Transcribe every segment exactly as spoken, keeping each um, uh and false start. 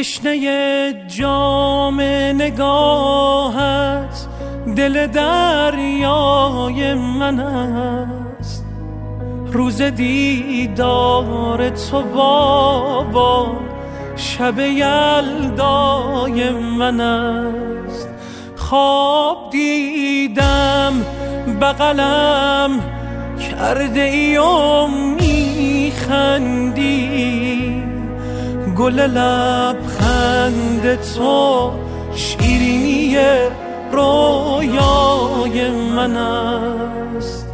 تشنه جام نگاهت دل دریای من است. روز دیدار تو بابا شب یلدای من است. خواب دیدم بغلم کرده ای و میخندی، گل لبخند تو شیرینی رویای من است.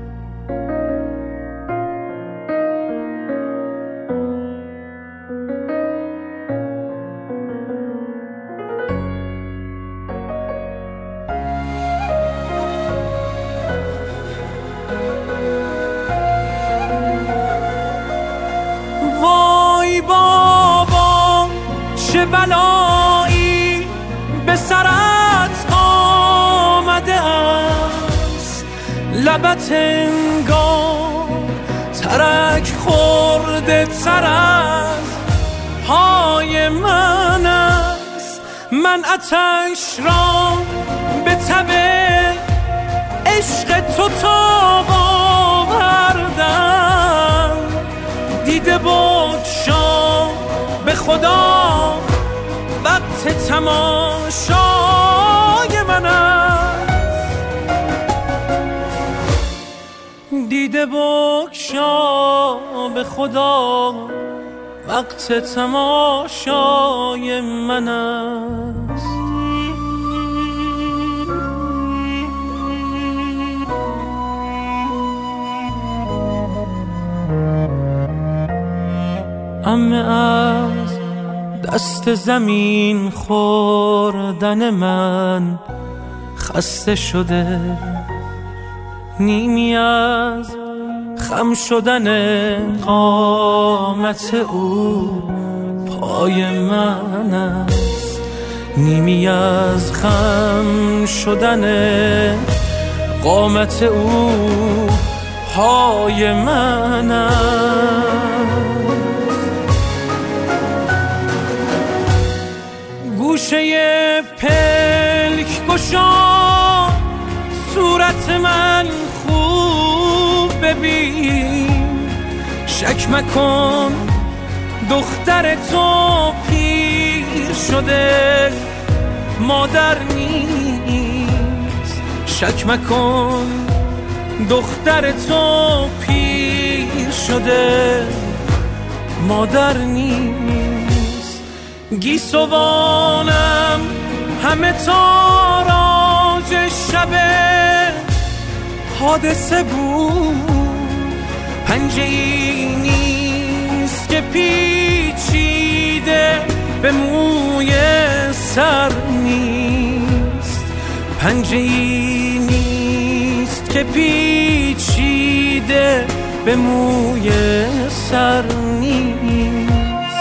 وای بابا چه بلایی به سرت آمده است، لبت انگار ترک خورده تر از پای من است. من آتش را به تب عشق تو تاب آوردم، دیده بگشا به خدا وقت تماشای من است. دیده بگشا به خدا وقت تماشای من است. عمه از دست زمین خوردن من خسته شده، نیمی از خم شدن قامت او پای من است. نیمی از خم شدن قامت او پای من است. گوشه پلک گشا صورت من خوب ببین، شک مکن دختر تو پیر شده مادر نیست. شک مکن دختر تو پیر شده مادر نیست. گیسوانم همه تاراج شب حادثه بود، پنجه ای نیست که پیچیده به موی سر نیست. پنجه ای نیست که پیچیده به موی سر نیست.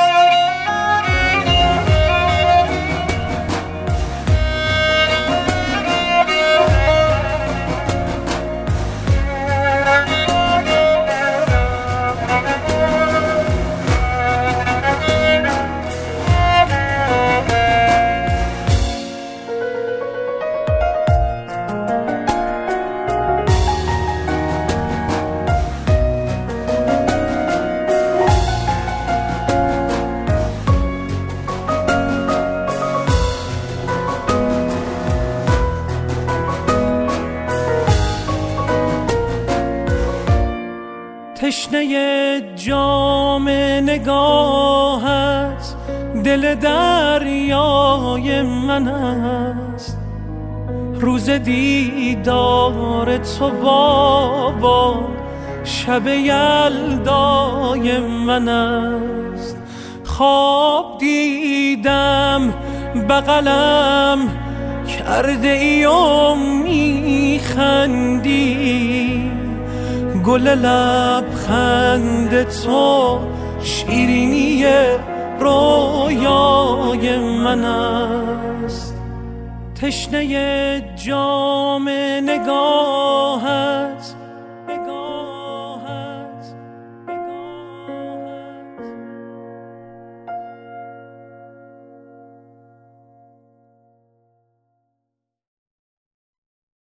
تشنه جام نگاهت دل دریای من است. روز دیدار تو بابا شب یلدای من است. خواب دیدم بغلم کرده ای و میخندی، گل لبخند تو شیرینی رویای من است. تشنه جام نگاه